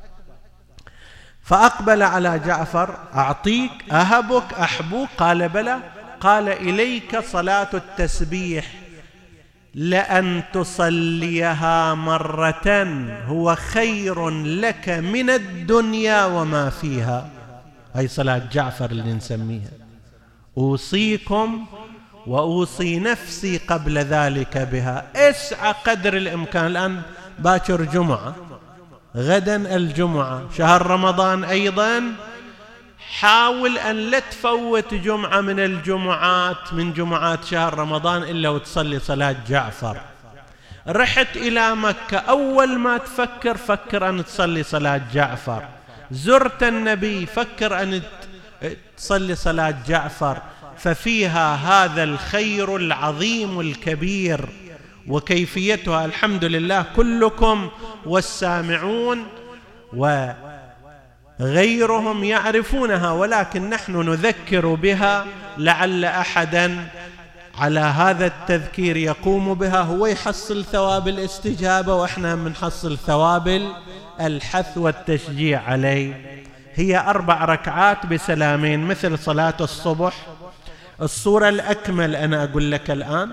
فأقبل على جعفر: أعطيك، أهبك، أحبوك؟ قال: بلى. قال: إليك صلاة التسبيح، لأن تصليها مرة هو خير لك من الدنيا وما فيها. هاي صلاة جعفر اللي نسميها: أوصيكم وأوصي نفسي قبل ذلك بها. اسعى قدر الإمكان. الآن باكر جمعة، غدا الجمعة، شهر رمضان أيضا، حاول أن لا تفوت جمعة من الجمعات من جمعات شهر رمضان إلا وتصلي صلاة جعفر. رحت إلى مكة، أول ما فكر أن تصلي صلاة جعفر. زرت النبي، فكر أن تصلي صلاة جعفر، ففيها هذا الخير العظيم الكبير. وكيفيتها الحمد لله كلكم والسامعون وغيرهم يعرفونها، ولكن نحن نذكر بها لعل أحدا على هذا التذكير يقوم بها، هو يحصل ثواب الاستجابة وإحنا بنحصل ثواب الحث والتشجيع عليه. هي 4 ركعات بسلامين مثل صلاة الصبح. الصورة الأكمل أنا أقول لك الآن،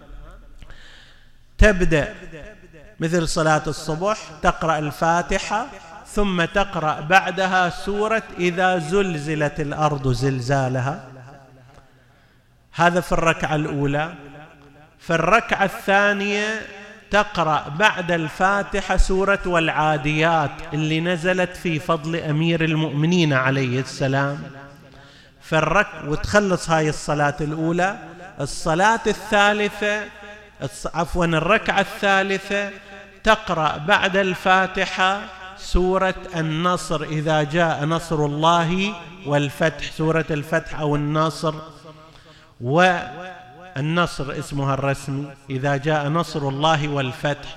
تبدأ مثل صلاة الصبح، تقرأ الفاتحة ثم تقرأ بعدها سورة إذا زلزلت الأرض زلزالها. هذا في الركعة الأولى. في الركعة الثانية تقرأ بعد الفاتحة سورة والعاديات اللي نزلت في فضل أمير المؤمنين عليه السلام. وتخلص هاي الصلاة الأولى. الصلاة الثالثة الركعة الثالثة تقرأ بعد الفاتحة سورة النصر إذا جاء نصر الله والفتح، سورة الفتح أو النصر، والنصر اسمها الرسمي إذا جاء نصر الله والفتح.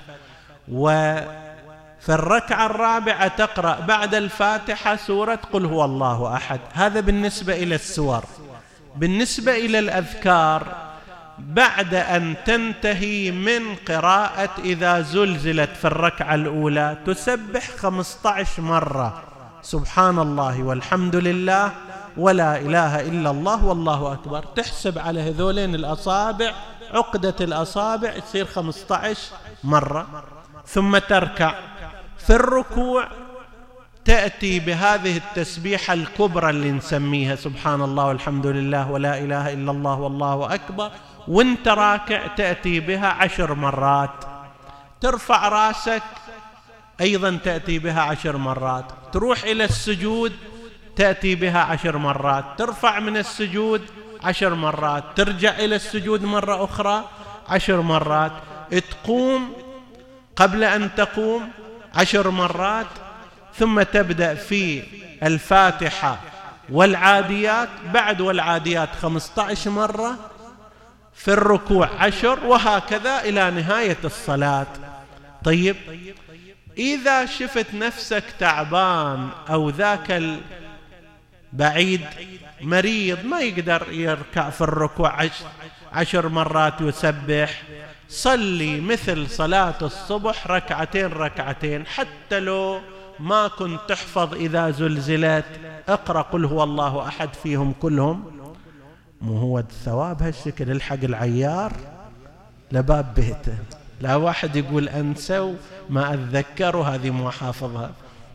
وفي الركعة الرابعة تقرأ بعد الفاتحة سورة قل هو الله أحد. هذا بالنسبة إلى السور. بالنسبة إلى الأذكار، بعد أن تنتهي من قراءة إذا زلزلت في الركعة الأولى تسبح 15 مرة سبحان الله والحمد لله ولا إله إلا الله والله أكبر. تحسب على هذولين الأصابع، عقدة الأصابع تصير 15 مرة. ثم تركع. في الركوع تأتي بهذه التسبيحة الكبرى اللي نسميها سبحان الله والحمد لله ولا إله إلا الله والله أكبر، وانت راكع تأتي بها 10 مرات. ترفع راسك أيضا تأتي بها 10 مرات. تروح إلى السجود تأتي بها 10 مرات. ترفع من السجود 10 مرات. ترجع إلى السجود مرة أخرى 10 مرات. تقوم قبل أن تقوم 10 مرات. ثم تبدأ في الفاتحة والعاديات، بعد والعاديات 15 مرة. في الركوع 10، وهكذا إلى نهاية الصلاة. طيب، إذا شفت نفسك تعبان أو ذاك البعيد مريض ما يقدر يركع في الركوع 10 مرات يسبح، صلي مثل صلاة الصبح ركعتين، حتى لو ما كنت تحفظ إذا زلزلت اقرأ قل هو الله أحد فيهم كلهم. مو هو الثواب هالشكل؟ الحق العيار لباب بيته، لا واحد يقول أنسى ما أتذكر هذه مو حافظها.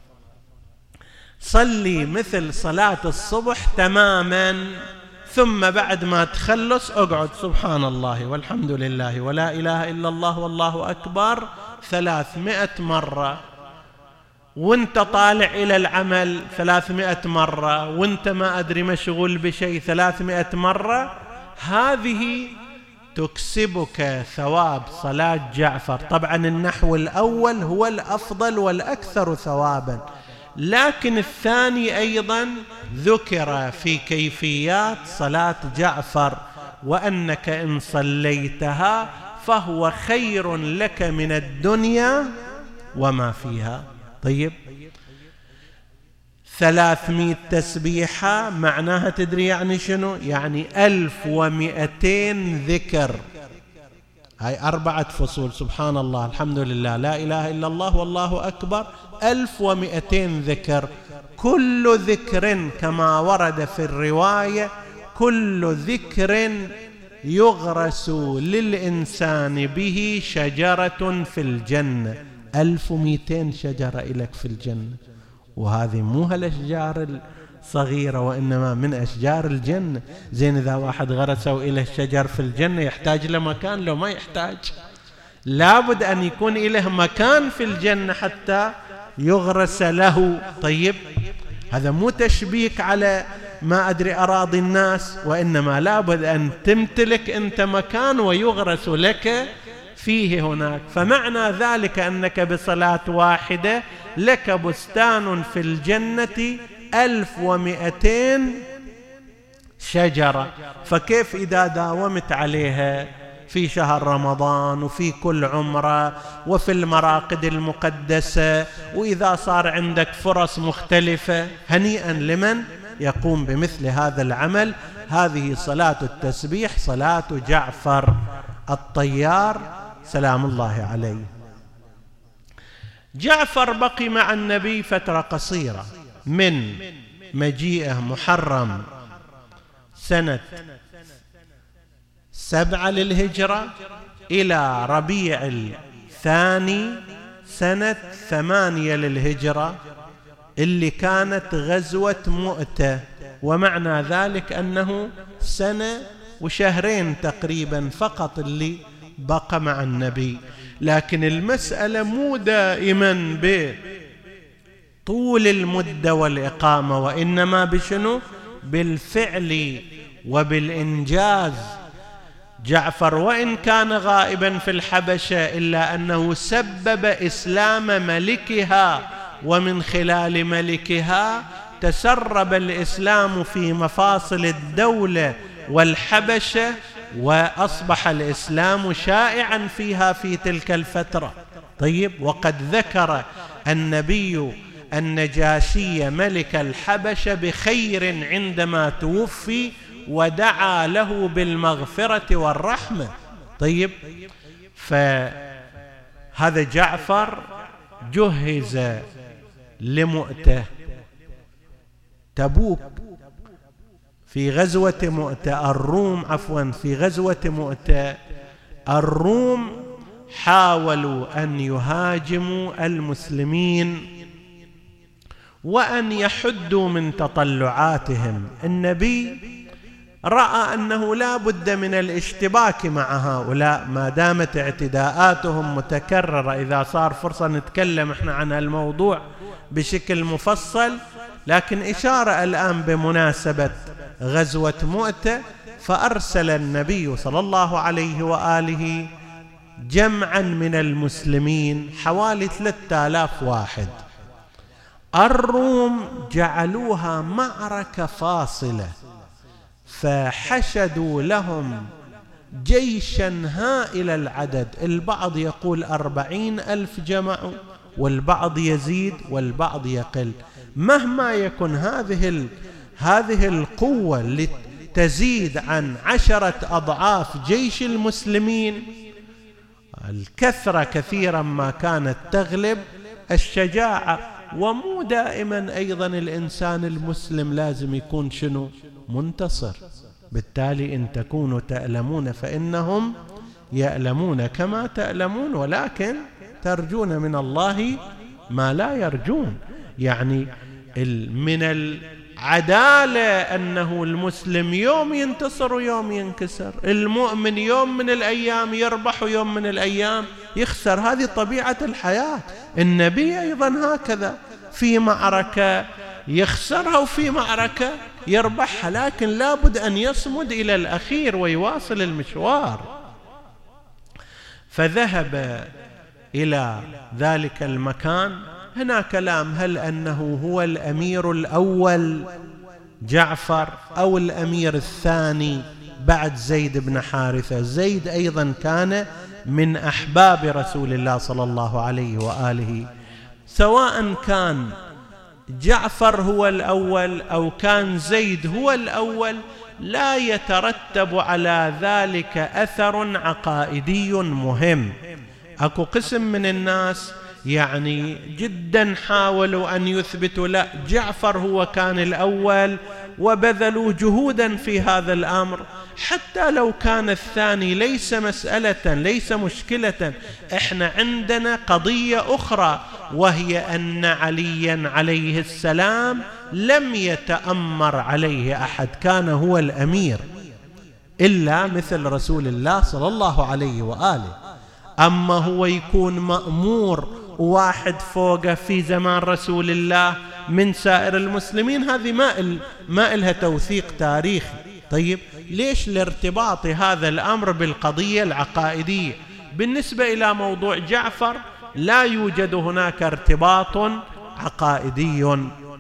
صلي مثل صلاة الصبح تماما، ثم بعد ما تخلص اقعد سبحان الله والحمد لله ولا إله إلا الله والله أكبر 300 مرة، وانت طالع إلى العمل 300 مرة، وانت ما أدري مشغول بشيء 300 مرة. هذه تكسبك ثواب صلاة جعفر. طبعا النحو الأول هو الأفضل والأكثر ثوابا، لكن الثاني أيضا ذكر في كيفيات صلاة جعفر، وأنك إن صليتها فهو خير لك من الدنيا وما فيها. طيب، 300 تسبيحة معناها تدري يعني شنو؟ يعني 1200 ذكر. هاي 4 فصول، سبحان الله الحمد لله لا إله إلا الله والله أكبر، 1200 ذكر. كل ذكر كما ورد في الرواية، كل ذكر يغرس للإنسان به شجرة في الجنة. 1200 شجرة إلك في الجنة، وهذه مو هالأشجار الصغيرة وإنما من أشجار الجنة. زين إذا واحد غرسوا إليه شجر في الجنة يحتاج له مكان؟ لو ما يحتاج، لابد أن يكون إله مكان في الجنة حتى يغرس له. طيب، هذا مو تشبيك على ما أدري أراضي الناس، وإنما لابد أن تمتلك أنت مكان ويغرس لك فيه هناك. فمعنى ذلك أنك بصلاة واحدة لك بستان في الجنة 1200 شجرة. فكيف إذا داومت عليها في شهر رمضان وفي كل عمرة وفي المراقد المقدسة، وإذا صار عندك فرص مختلفة، هنيئا لمن يقوم بمثل هذا العمل. هذه صلاة التسبيح، صلاة جعفر الطيار سلام الله عليه. جعفر بقي مع النبي فترة قصيرة، من مجيئه محرم سنة 7 للهجرة إلى ربيع الثاني سنة 8 للهجرة، اللي كانت غزوة مؤتة. ومعنى ذلك أنه 1 وشهرين تقريبا فقط اللي بقى مع النبي. لكن المسألة مو دائما بطول المدة والإقامة، وإنما بشنو؟ بالفعل وبالإنجاز. جعفر وإن كان غائبا في الحبشة إلا أنه سبب إسلام ملكها، ومن خلال ملكها تسرب الإسلام في مفاصل الدولة والحبشة، وأصبح الإسلام شائعا فيها في تلك الفترة. طيب، وقد ذكر النبي النجاشي ملك الحبشة بخير عندما توفي، ودعا له بالمغفرة والرحمة. طيب، فهذا جعفر جهز لمؤتة. تبوك في غزوة مؤتة، في غزوة مؤتة الروم حاولوا أن يهاجموا المسلمين وأن يحدوا من تطلعاتهم. النبي رأى أنه لا بد من الاشتباك مع هؤلاء ما دامت اعتداءاتهم متكررة. إذا صار فرصة نتكلم احنا عن الموضوع بشكل مفصل، لكن إشارة الآن بمناسبة غزوة مؤتة. فأرسل النبي صلى الله عليه وآله جمعا من المسلمين حوالي 3000 واحد. الروم جعلوها معركة فاصلة، فحشدوا لهم جيشا هائل العدد. البعض يقول 40,000 جمعوا، والبعض يزيد والبعض يقل. مهما يكن هذه القوة اللي تزيد عن 10 أضعاف جيش المسلمين، الكثرة كثيرا ما كانت تغلب الشجاعة. ومو دائما أيضا الإنسان المسلم لازم يكون شنو؟ منتصر. بالتالي إن تكونوا تألمون فإنهم يألمون كما تألمون، ولكن ترجون من الله ما لا يرجون. يعني من العدالة أنه المسلم يوم ينتصر ويوم ينكسر، المؤمن يوم من الأيام يربح ويوم من الأيام يخسر. هذه طبيعة الحياة. النبي أيضا هكذا، في معركة يخسرها وفي معركة يربحها، لكن لابد أن يصمد إلى الأخير ويواصل المشوار. فذهب إلى ذلك المكان. هنا كلام، هل أنه هو الأمير الأول جعفر أو الأمير الثاني بعد زيد بن حارثة؟ زيد أيضا كان من أحباب رسول الله صلى الله عليه وآله. سواء كان جعفر هو الأول أو كان زيد هو الأول، لا يترتب على ذلك أثر عقائدي مهم. أكو قسم من الناس يعني جدا حاولوا أن يثبتوا لا، جعفر هو كان الأول، وبذلوا جهودا في هذا الأمر. حتى لو كان الثاني ليس مسألة، ليس مشكلة. احنا عندنا قضية أخرى، وهي أن عليا عليه السلام لم يتأمر عليه أحد، كان هو الأمير، إلا مثل رسول الله صلى الله عليه وآله. أما هو يكون مأمور وواحد فوقه في زمان رسول الله من سائر المسلمين، هذه ما إلها توثيق تاريخي. طيب ليش لارتباط هذا الأمر بالقضية العقائدية؟ بالنسبة إلى موضوع جعفر لا يوجد هناك ارتباط عقائدي،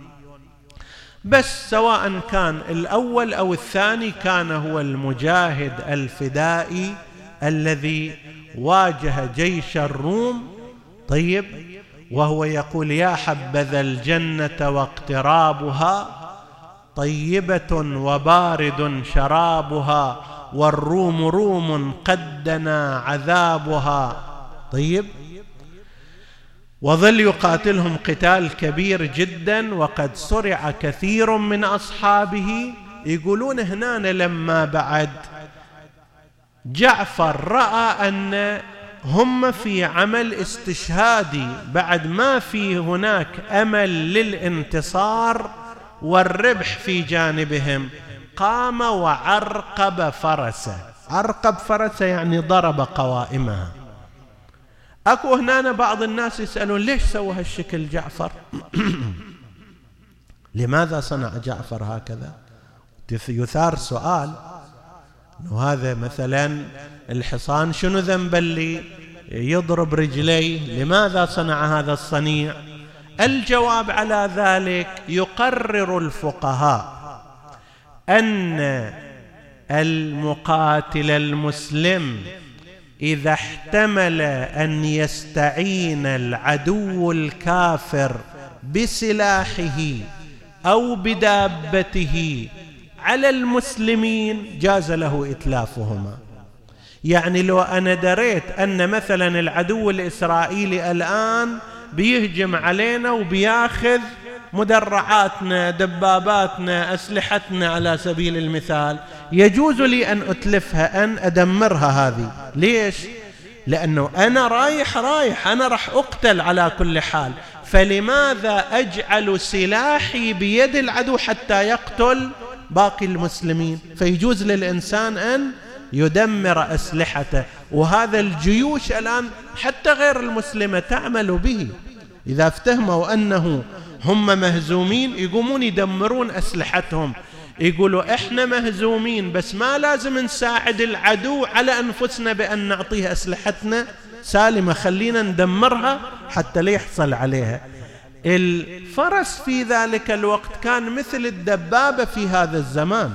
بس سواء كان الأول أو الثاني كان هو المجاهد الفدائي الذي واجه جيش الروم. طيب وهو يقول: يا حبذا الجنة واقترابها، طيبة وبارد شرابها، والروم روم قد دنا عذابها. طيب وظل يقاتلهم قتال كبير جدا، وقد سرع كثير من أصحابه. يقولون هنا لما بعد جعفر رأى أن هم في عمل استشهادي، بعد ما في هناك أمل للانتصار والربح في جانبهم، قام وعرقب فرسه. عرقب فرسه يعني ضرب قوائمها. أكو هنا بعض الناس يسألون: ليش سوى هالشكل جعفر؟ لماذا صنع جعفر هكذا؟ يثار سؤال إنه هذا مثلا الحصان شنو ذنب اللي يضرب رجليه؟ لماذا صنع هذا الصنيع؟ الجواب على ذلك: يقرر الفقهاء أن المقاتل المسلم إذا احتمل أن يستعين العدو الكافر بسلاحه أو بدابته على المسلمين جاز له إتلافهما. يعني لو أنا دريت أن مثلا العدو الإسرائيلي الآن بيهجم علينا وبياخذ مدرعاتنا، دباباتنا، أسلحتنا على سبيل المثال، يجوز لي أن أتلفها، أن أدمرها. هذه ليش؟ لأنه أنا رايح أنا راح أقتل على كل حال، فلماذا أجعل سلاحي بيد العدو حتى يقتل باقي المسلمين؟ فيجوز للإنسان أن يدمر أسلحته. وهذا الجيوش الآن حتى غير المسلمة تعمل به، إذا افتهموا أنه هم مهزومين يقومون يدمرون أسلحتهم، يقولوا إحنا مهزومين بس ما لازم نساعد العدو على أنفسنا بأن نعطيه أسلحتنا سالمة، خلينا ندمرها حتى لا يحصل عليها. الفرس في ذلك الوقت كان مثل الدبابة في هذا الزمان،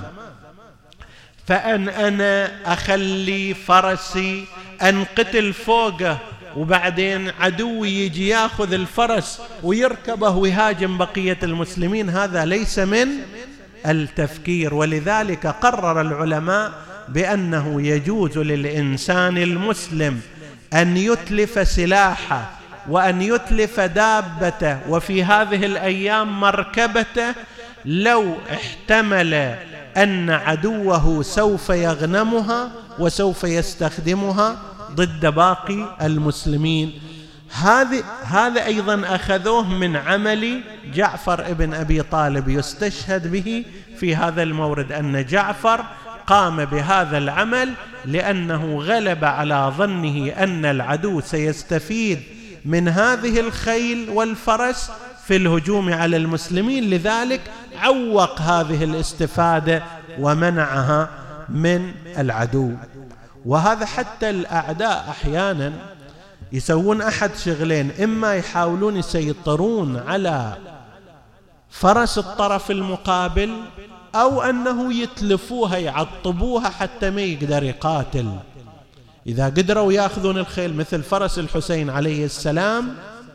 فأن أنا أخلي فرسي أنقتل فوقه وبعدين عدوي يجي ياخذ الفرس ويركبه ويهاجم بقية المسلمين، هذا ليس من التفكير. ولذلك قرر العلماء بأنه يجوز للإنسان المسلم أن يتلف سلاحه وأن يتلف دابته، وفي هذه الأيام مركبته، لو احتمل أن عدوه سوف يغنمها وسوف يستخدمها ضد باقي المسلمين. هذا أيضا أخذوه من عمل جعفر ابن أبي طالب، يستشهد به في هذا المورد أن جعفر قام بهذا العمل لأنه غلب على ظنه أن العدو سيستفيد من هذه الخيل والفرس في الهجوم على المسلمين، لذلك عوق هذه الاستفادة ومنعها من العدو. وهذا حتى الأعداء أحيانا يسوون أحد شغلين: إما يحاولون يسيطرون على فرس الطرف المقابل، أو أنه يتلفوها يعطبوها حتى ما يقدر يقاتل. إذا قدروا يأخذون الخيل مثل فرس الحسين عليه السلام،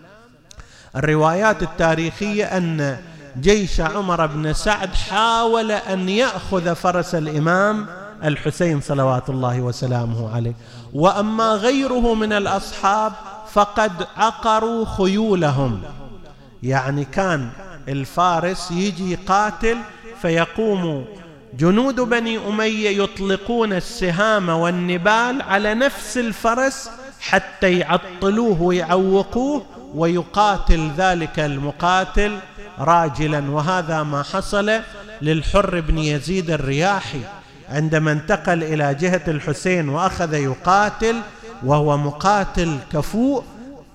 الروايات التاريخية أن جيش عمر بن سعد حاول أن يأخذ فرس الإمام الحسين صلوات الله وسلامه عليه. وأما غيره من الأصحاب فقد عقروا خيولهم، يعني كان الفارس يجي قاتل فيقوم جنود بني أمية يطلقون السهام والنبال على نفس الفرس حتى يعطلوه ويعوقوه، ويقاتل ذلك المقاتل راجلا. وهذا ما حصل للحر بن يزيد الرياحي عندما انتقل إلى جهة الحسين وأخذ يقاتل وهو مقاتل كفؤ،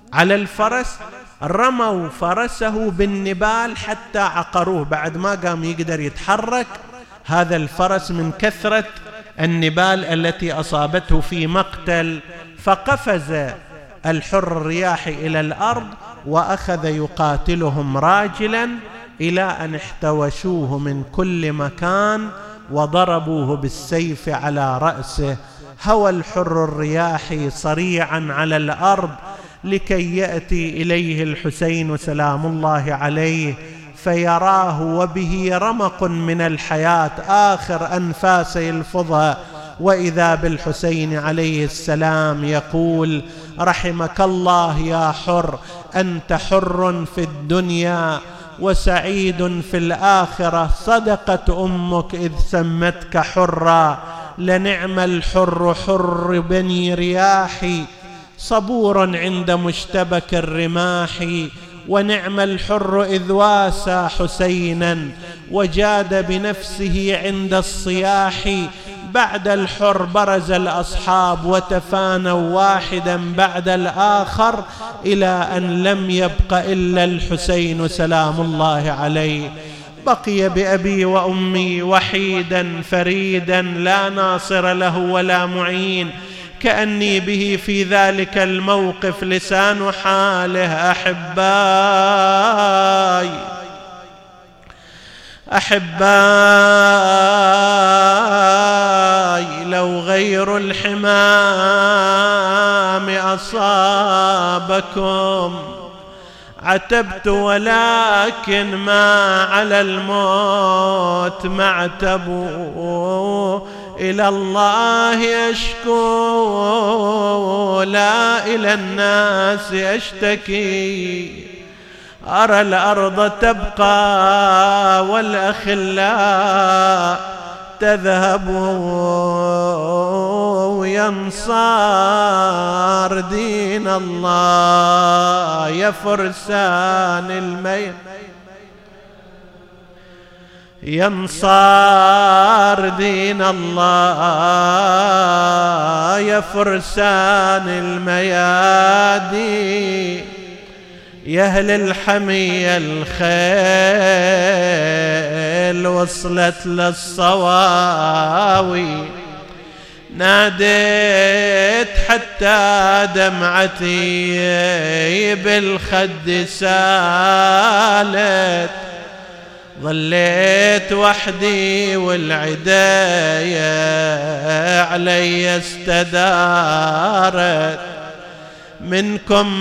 على الفرس، رموا فرسه بالنبال حتى عقروه، بعد ما قام يقدر يتحرك هذا الفرس من كثرة النبال التي أصابته في مقتل. فقفز الحر الرياحي إلى الأرض وأخذ يقاتلهم راجلا إلى أن احتوشوه من كل مكان وضربوه بالسيف على رأسه. هوى الحر الرياحي صريعا على الأرض لكي يأتي إليه الحسين سلام الله عليه فيراه وبه رمق من الحياة، آخر أنفاس يلفظها، وإذا بالحسين عليه السلام يقول: رحمك الله يا حر، أنت حر في الدنيا وسعيد في الآخرة، صدقت أمك إذ سمتك حرا، لنعم الحر حر بني رياحي، صبور عند مشتبك الرماح، ونعم الحر إذ واسى حسينا وجاد بنفسه عند الصياح. بعد الحر برز الأصحاب وتفانوا واحدا بعد الآخر إلى أن لم يبق إلا الحسين سلام الله عليه. بقي بأبي وأمي وحيدا فريدا لا ناصر له ولا معين، كأني به في ذلك الموقف لسان حاله: أحباي لو غير الحمام أصابكم عتبت، ولكن ما على الموت معتب، إلى الله أشكو لا إلى الناس أشتكي، أرى الأرض تبقى والأخلاء تذهب، ينصار دين الله يا فرسان الميل، ينصار دين الله يا فرسان الميادين، يا أهل الحمية الخيل وصلت للصواوي، ناديت حتى دمعتي بالخد سالت، ظليت وحدي والعداية علي استدارت، منكم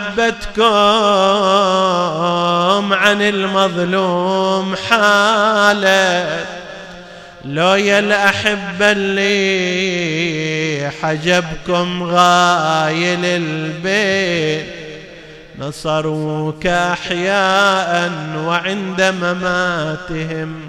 محبتكم عن المظلوم حالت، لو يا الأحبة اللي حجبكم غايل البيت، نصروك أحياء وعند مماتهم،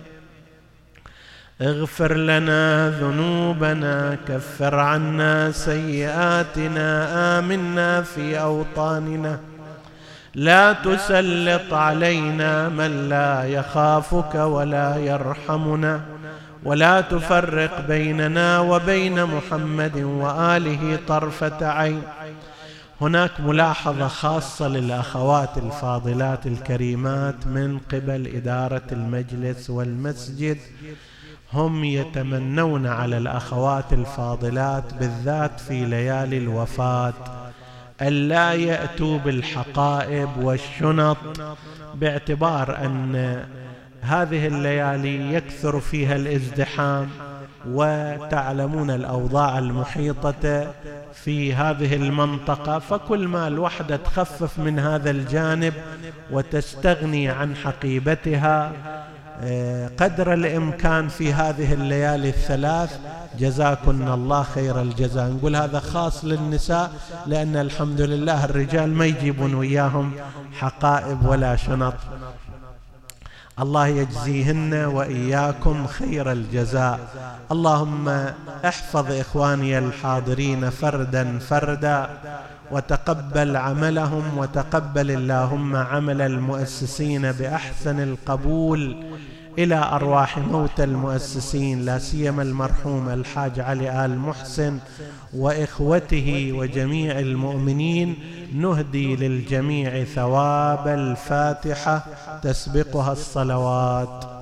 اغفر لنا ذنوبنا، كفر عنا سيئاتنا، آمنا في أوطاننا، لا تسلط علينا من لا يخافك ولا يرحمنا، ولا تفرق بيننا وبين محمد وآله طرفة عين. هناك ملاحظة خاصة للأخوات الفاضلات الكريمات من قبل إدارة المجلس والمسجد، هم يتمنون على الأخوات الفاضلات بالذات في ليالي الوفاة ألا يأتوا بالحقائب والشنط، باعتبار أن هذه الليالي يكثر فيها الازدحام، وتعلمون الأوضاع المحيطة في هذه المنطقة، فكل ما الوحدة تخفف من هذا الجانب وتستغني عن حقيبتها قدر الإمكان في هذه الليالي الثلاث، جزاكن الله خير الجزاء. نقول هذا خاص للنساء، لأن الحمد لله الرجال ما يجيبون وياهم حقائب ولا شنط. الله يجزيهن وإياكم خير الجزاء. اللهم احفظ إخواني الحاضرين فردا فردا، وتقبل عملهم، وتقبل اللهم عمل المؤسسين بأحسن القبول، إلى أرواح موتى المؤسسين، لا سيما المرحوم الحاج علي آل محسن وإخوته وجميع المؤمنين. نهدي للجميع ثواب الفاتحة تسبقها الصلوات.